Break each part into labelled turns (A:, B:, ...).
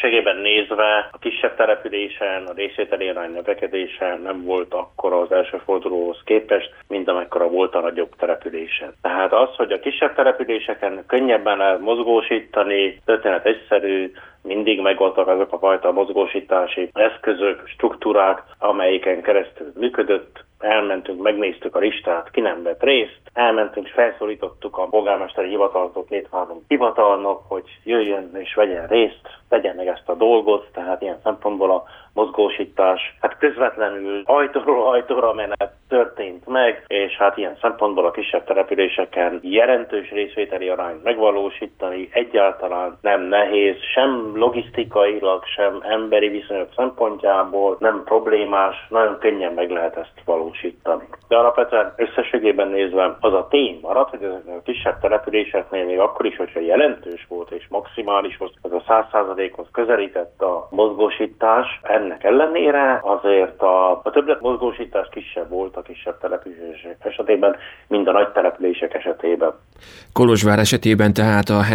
A: Összességében nézve a kisebb településen a részvételi arány növekedése nem volt akkora az első fordulóhoz képest, mint amekkora volt a nagyobb településen. Tehát az, hogy a kisebb településeken könnyebben lehet mozgósítani, történet egyszerű, mindig megvoltak azok a fajta mozgósítási eszközök, struktúrák, amelyiken keresztül működött. Elmentünk, megnéztük a listát, ki nem vett részt, elmentünk és felszólítottuk a polgármesteri hivataltól 2-3 hivatalnok, hogy jöjjön és vegyen részt, tegyen meg ezt a dolgot, tehát ilyen szempontból a mozgósítás közvetlenül ajtóról ajtóra menet történt meg, és ilyen szempontból a kisebb településeken jelentős részvételi arányt megvalósítani egyáltalán nem nehéz, sem logisztikailag, sem emberi viszonyok szempontjából nem problémás, nagyon könnyen meg lehet ezt valósítani. De alapvetően összességében nézve az a tény marad, hogy ezeknek a kisebb településeknél még akkor is, hogyha jelentős volt és maximális volt, az a 100%-hoz közelített a mozgósítás. Ennek ellenére azért a többlet mozgósítás kisebb volt a kisebb települések esetében, mint a nagy települések esetében.
B: Kolozsvár esetében tehát a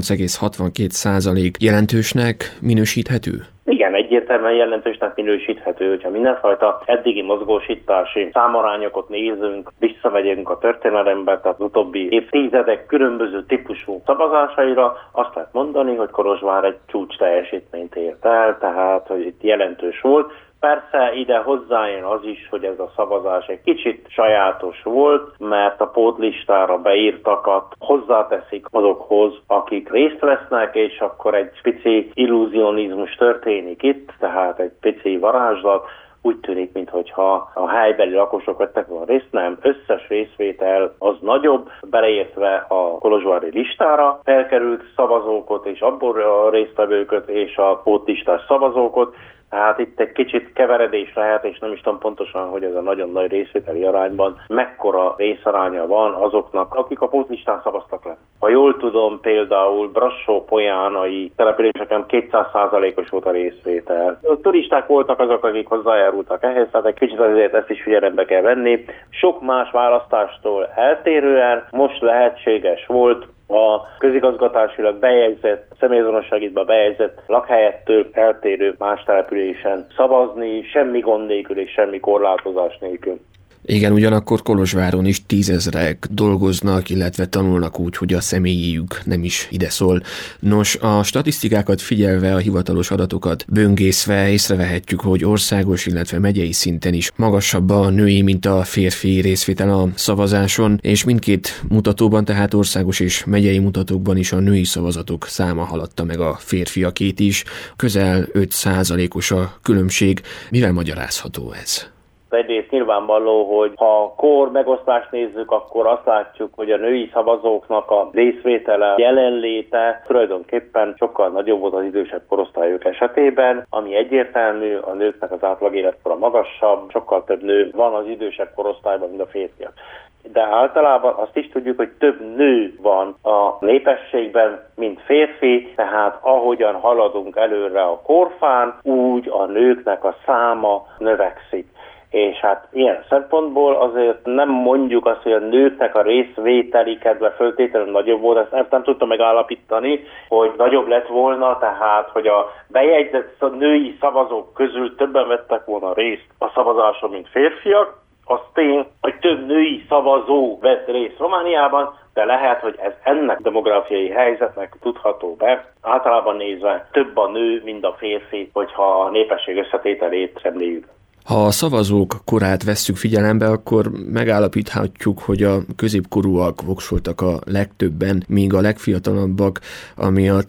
B: 78,62% jelentősnek minősíthető?
A: Igen, egyértelműen jelentősnek minősíthető, hogyha mindenfajta eddigi mozgósítási számarányokat nézünk, visszamegyünk a történelembe, tehát az utóbbi évtizedek különböző típusú szavazásaira, azt lehet mondani, hogy Kolozsvár egy csúcs teljesítményt ért el, tehát hogy itt jelentős volt. Persze ide hozzájön az is, hogy ez a szavazás egy kicsit sajátos volt, mert a pótlistára beírtakat hozzáteszik azokhoz, akik részt vesznek, és akkor egy pici illúzionizmus történik itt, tehát egy pici varázslat. Úgy tűnik, mintha a helybeli lakosok vettek volna részt, nem, összes részvétel az nagyobb, beleértve a kolozsvári listára felkerült szavazókot, és abból a résztvevőköt, és a pótlistás szavazókot. Tehát itt egy kicsit keveredés lehet, és nem is tudom pontosan, hogy ez a nagyon nagy részvételi arányban mekkora részaránya van azoknak, akik a pótlistán szavaztak le. Ha jól tudom, például Brassó-Polyánai településeken 200%-os volt a részvétel. A turisták voltak azok, akik hozzájárultak ehhez, tehát egy kicsit azért ezt is figyelembe kell venni. Sok más választástól eltérően most lehetséges volt a közigazgatásilag bejegyzett, személyazonosságítva bejegyzett lakhelyettől eltérő más településen szavazni, semmi gond nélkül és semmi korlátozás nélkül.
B: Igen, ugyanakkor Kolozsváron is 10 000 dolgoznak, illetve tanulnak úgy, hogy a személyijük nem is ide szól. Nos, a statisztikákat figyelve, a hivatalos adatokat böngészve észrevehetjük, hogy országos, illetve megyei szinten is magasabb a női, mint a férfi részvétel a szavazáson, és mindkét mutatóban, tehát országos és megyei mutatókban is a női szavazatok száma haladta meg a férfiakét is. Közel 5%-os a különbség. Mivel magyarázható ez?
A: Egyrészt nyilvánvaló, hogy ha a kor megosztást nézzük, akkor azt látjuk, hogy a női szavazóknak a részvétele, jelenléte tulajdonképpen sokkal nagyobb volt az idősebb korosztályok esetében, ami egyértelmű, a nőknek az átlag életkora magasabb, sokkal több nő van az idősebb korosztályban, mint a férfiak. De általában azt is tudjuk, hogy több nő van a népességben, mint férfi, tehát ahogyan haladunk előre a korfán, úgy a nőknek a száma növekszik. És ilyen szempontból azért nem mondjuk azt, hogy a nőknek a részvételi kedve föltétlenül nagyobb volt, ezt nem tudtam megállapítani, hogy nagyobb lett volna, tehát hogy a bejegyzett női szavazók közül többen vettek volna részt a szavazáson, mint férfiak. Az tény, hogy több női szavazó vett részt Romániában, de lehet, hogy ez ennek demográfiai helyzetnek tudható be. Általában nézve több a nő, mint a férfi, hogyha a népesség összetételét szemléljük.
B: Ha a szavazók korát vesszük figyelembe, akkor megállapíthatjuk, hogy a középkorúak voksoltak a legtöbben, míg a legfiatalabbak, ami a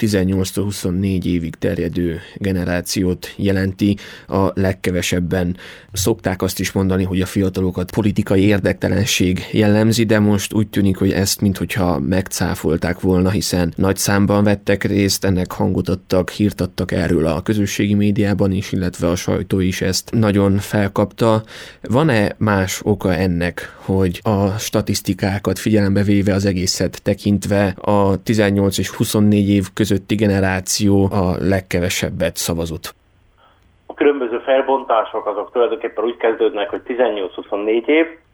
B: 18-24 évig terjedő generációt jelenti, a legkevesebben. Szokták azt is mondani, hogy a fiatalokat politikai érdektelenség jellemzi, de most úgy tűnik, hogy ezt minthogyha megcáfolták volna, hiszen nagy számban vettek részt, ennek hangot adtak, hírt adtak erről a közösségi médiában is, illetve a sajtó is ezt nagyon felkapta. Van-e más oka ennek, hogy a statisztikákat figyelembe véve, az egészet tekintve a 18 és 24 év közötti generáció a legkevesebbet szavazott?
A: A különböző felbontások azok tulajdonképpen úgy kezdődnek, hogy 18-24 év,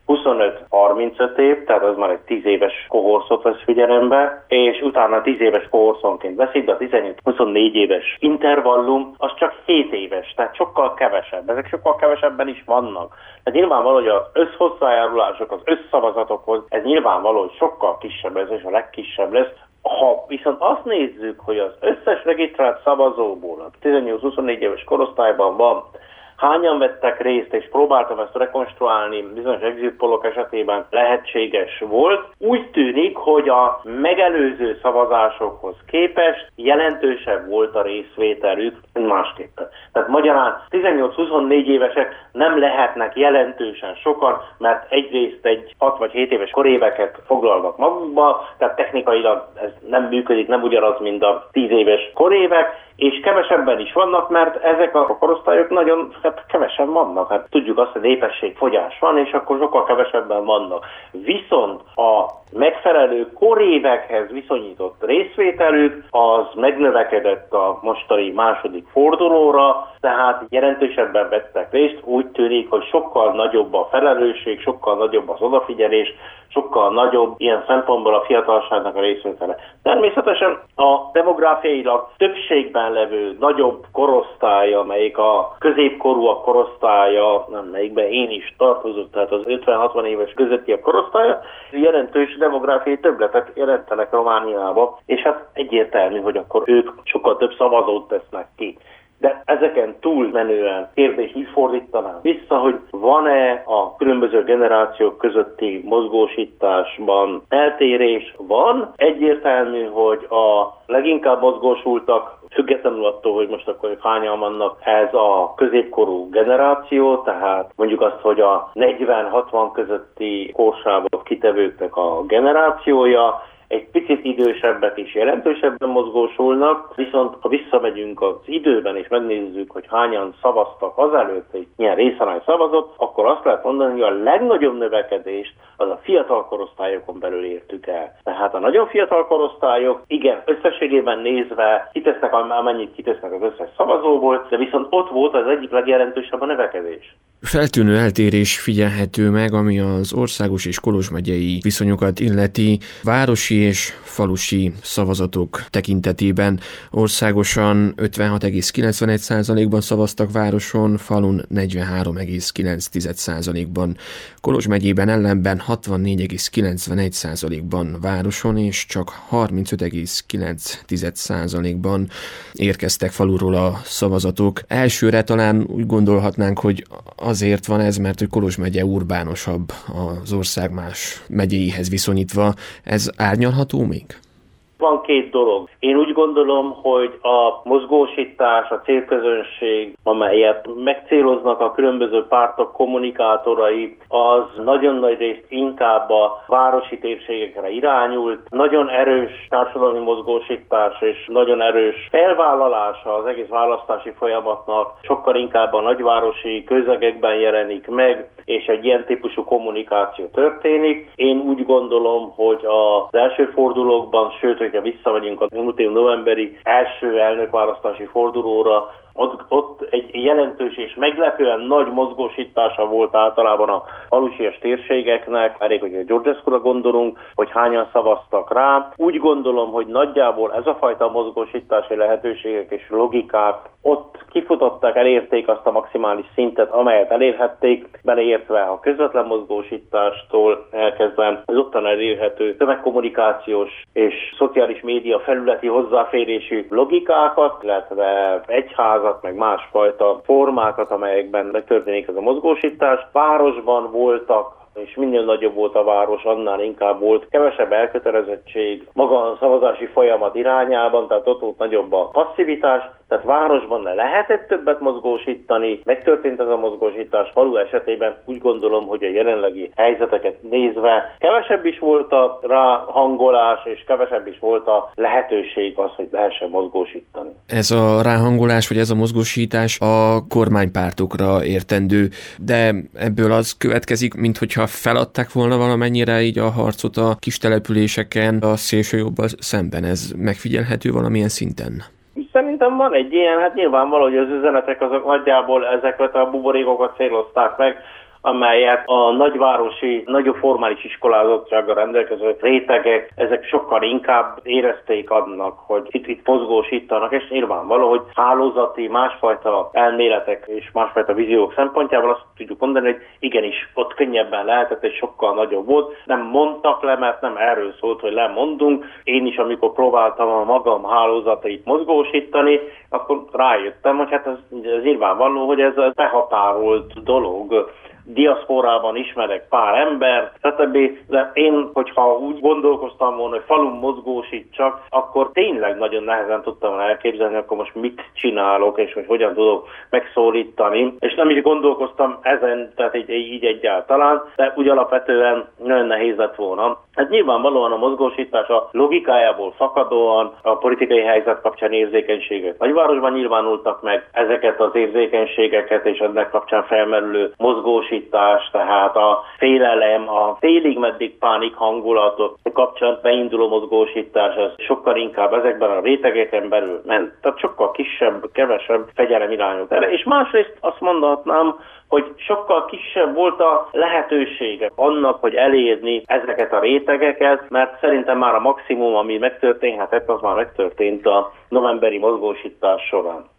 A: 25-35 év, tehát az már egy 10 éves kohorszot vesz figyelembe, és utána 10 éves kohorszonként veszik, de a 18-24 éves intervallum az csak 7 éves, tehát sokkal kevesebb. Ezek sokkal kevesebben is vannak. Tehát nyilvánvaló, hogy az összhozzájárulások, az összszavazatokhoz, ez nyilvánvaló, hogy sokkal kisebb lesz, és a legkisebb lesz. Ha viszont azt nézzük, hogy az összes regisztrált szavazóból a 18-24 éves korosztályban van, hányan vettek részt, és próbáltam ezt rekonstruálni, bizonyos exit pollok esetében lehetséges volt. Úgy tűnik, hogy a megelőző szavazásokhoz képest jelentősebb volt a részvételük, mint másképpen. Tehát magyarán 18-24 évesek nem lehetnek jelentősen sokan, mert egyrészt egy 6 vagy 7 éves koréveket foglalnak magukba, tehát technikailag ez nem működik, nem ugyanaz, mint a 10 éves korévek, és kevesebben is vannak, mert ezek a korosztályok nagyon kevesen vannak. Hát tudjuk azt, hogy népességfogyás van, és akkor sokkal kevesebben vannak. Viszont a megfelelő korévekhez viszonyított részvételük az megnövekedett a mostani második fordulóra, tehát jelentősebben vettek részt. Úgy tűnik, hogy sokkal nagyobb a felelősség, sokkal nagyobb az odafigyelés, sokkal nagyobb ilyen szempontból a fiatalságnak a részvétele. Természetesen a demográfiailag többségben levő nagyobb korosztály, amelyik a középkorúak korosztálya, melyikben én is tartozok, tehát az 50-60 éves közöttiek korosztálya, jelentős demográfiai többletet jelentenek Romániába, és hát egyértelmű, hogy akkor ők sokkal több szavazót tesznek ki. De ezeken túlmenően kérdés így fordítanám vissza, hogy van-e a különböző generációk közötti mozgósításban eltérés? Van. Egyértelmű, hogy a leginkább mozgósultak, függetlenül attól, hogy most akkor hányan vannak, ez a középkorú generáció, tehát mondjuk azt, hogy a 40-60 közötti korsávot kitevőknek a generációja, egy picit idősebbek is jelentősebben mozgósulnak, viszont ha visszamegyünk az időben és megnézzük, hogy hányan szavaztak azelőtt, hogy milyen részarány szavazott, akkor azt lehet mondani, hogy a legnagyobb növekedést az a fiatal korosztályokon belül értük el. Tehát a nagyon fiatal korosztályok, igen, összességében nézve kitesznek, amennyit kitesznek az összes szavazóból, de viszont ott volt az egyik legjelentősebb a növekedés.
B: Feltűnő eltérés figyelhető meg, ami az országos és Kolozs megyei viszonyokat illeti. Városi és falusi szavazatok tekintetében országosan 56,91%-ban szavaztak városon, falun 43,9%-ban. Kolozs megyében ellenben 64,91%-ban városon és csak 35,9%-ban érkeztek faluról a szavazatok. Elsőre talán úgy gondolhatnánk, hogy azért van ez, mert hogy Kolozs megye urbánosabb az ország más megyéihez viszonyítva. Ez árnyalható még?
A: Van két dolog. Én úgy gondolom, hogy a mozgósítás, a célközönség, amelyet megcéloznak a különböző pártok kommunikátorai, az nagyon nagy részt inkább a városi térségekre irányult. Nagyon erős társadalmi mozgósítás és nagyon erős felvállalása az egész választási folyamatnak sokkal inkább a nagyvárosi közegekben jelenik meg, és egy ilyen típusú kommunikáció történik. Én úgy gondolom, hogy az első fordulókban, sőt, hogyha visszamegyünk a múlt év novemberi első elnökválasztási fordulóra, ott egy jelentős és meglepően nagy mozgósítása volt általában a falusias térségeknek, elég, hogy a Georgescu-ra gondolunk, hogy hányan szavaztak rá. Úgy gondolom, hogy nagyjából ez a fajta mozgósítási lehetőségek és logikák ott kifutották, elérték azt a maximális szintet, amelyet elérhették, beleértve a közvetlen mozgósítástól elkezdve az ottan elérhető tömegkommunikációs és szociális média felületi hozzáférésű logikákat, illetve egyházat, meg másfajta formákat, amelyekben megtörténik ez a mozgósítás. Városban voltak, és minél nagyobb volt a város, annál inkább volt kevesebb elkötelezettség maga a szavazási folyamat irányában, tehát ott volt nagyobb a passzivitás, tehát városban lehetett többet mozgósítani, megtörtént ez a mozgósítás, falu esetében úgy gondolom, hogy a jelenlegi helyzeteket nézve kevesebb is volt a ráhangolás, és kevesebb is volt a lehetőség az, hogy lehessen mozgósítani.
B: Ez a ráhangolás, vagy ez a mozgósítás a kormánypártokra értendő, de ebből az következik, minthogyha feladták volna valamennyire így a harcot a kis településeken a szélsőjobbal szemben. Ez megfigyelhető valamilyen szinten?
A: Szerintem van egy ilyen, hát nyilvánvaló, hogy az üzenetek azok nagyjából ezeket a buborékokat célozták meg, amelyet a nagyvárosi, nagyobb formális iskolázottsággal rendelkező rétegek, ezek sokkal inkább érezték annak, hogy itt mozgósítanak, és nyilvánvaló, hogy hálózati, másfajta elméletek és másfajta víziók szempontjából azt tudjuk mondani, hogy igenis, ott könnyebben lehetett, és sokkal nagyobb volt. Nem mondtak le, mert nem erről szólt, hogy lemondunk. Én is, amikor próbáltam a magam hálózatait mozgósítani, akkor rájöttem, hogy hát ez nyilvánvaló, hogy ez a behatárolt dolog. Diaszporában ismerek pár embert, stb. De én, hogyha úgy gondolkoztam volna, hogy falun mozgósítsak, akkor tényleg nagyon nehezen tudtam elképzelni, akkor most mit csinálok, és hogy hogyan tudok megszólítani. És nem is gondolkoztam ezen, tehát így egyáltalán, de úgy alapvetően nagyon nehéz lett volna. Hát nyilvánvalóan a mozgósítás a logikájából fakadóan a politikai helyzet kapcsán érzékenységek nagyvárosban nyilvánultak meg, ezeket az érzékenységeket és ennek kapcsán felmerülő mozgósítás, tehát a félelem, a félig meddig pánik hangulatot kapcsán beinduló mozgósítás, ez sokkal inkább ezekben a rétegeken belül ment. Tehát sokkal kisebb, kevesebb fegyelem irányult erre. És másrészt azt mondhatnám, hogy sokkal kisebb volt a lehetősége annak, hogy elérni ezeket a rétegeket, mert szerintem már a maximum, ami megtörténhetett, az már megtörtént a novemberi mozgósítás során.